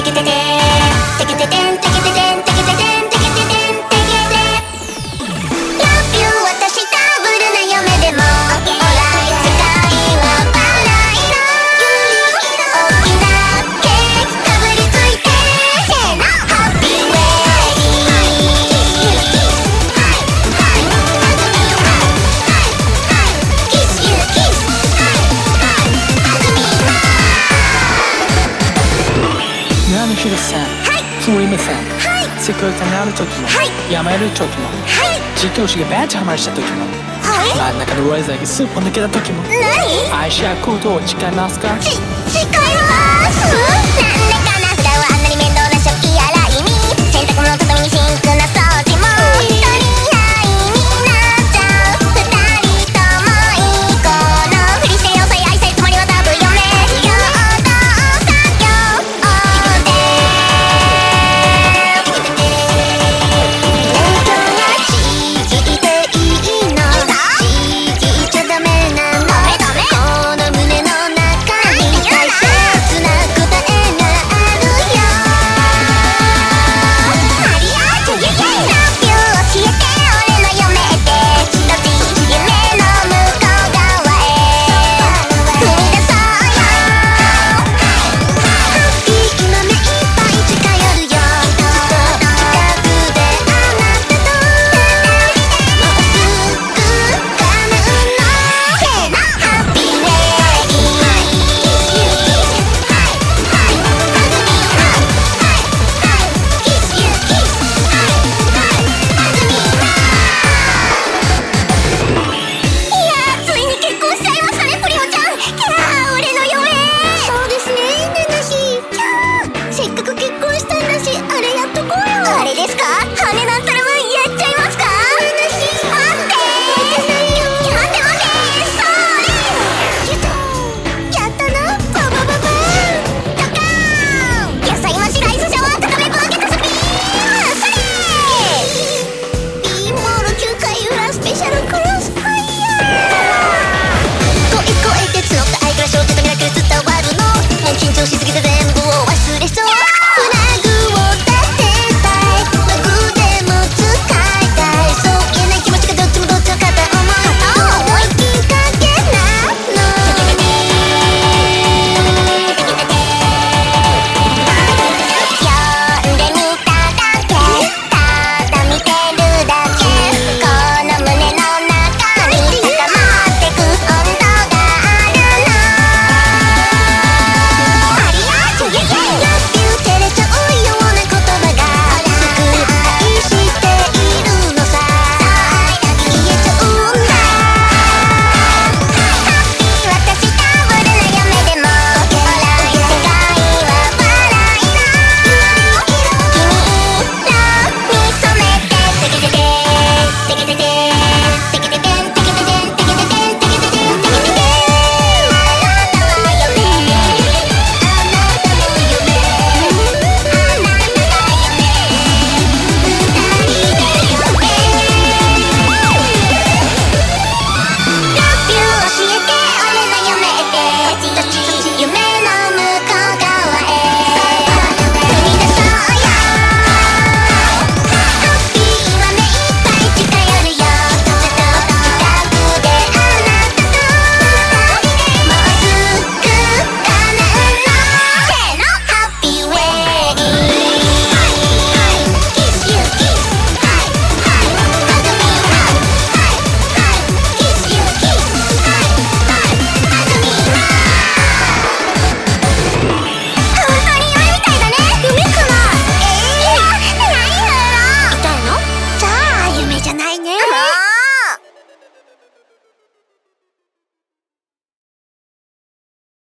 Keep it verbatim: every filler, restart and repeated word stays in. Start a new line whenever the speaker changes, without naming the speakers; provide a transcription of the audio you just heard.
テケテテテケテテンテケテテンテケテテンテケテテンテケテ Love you 私ダブルな嫁でも Alright 世界はバラ色大きなケーキかぶりついてせーのハッピーウェイKiss you kiss
やめひるさん、つもりません。世界観がある時も、やめる時も、実況者がバッチハマりした時も、真ん中のレーザーがスープを抜けた時も、愛し合うことを誓いますか？
誓います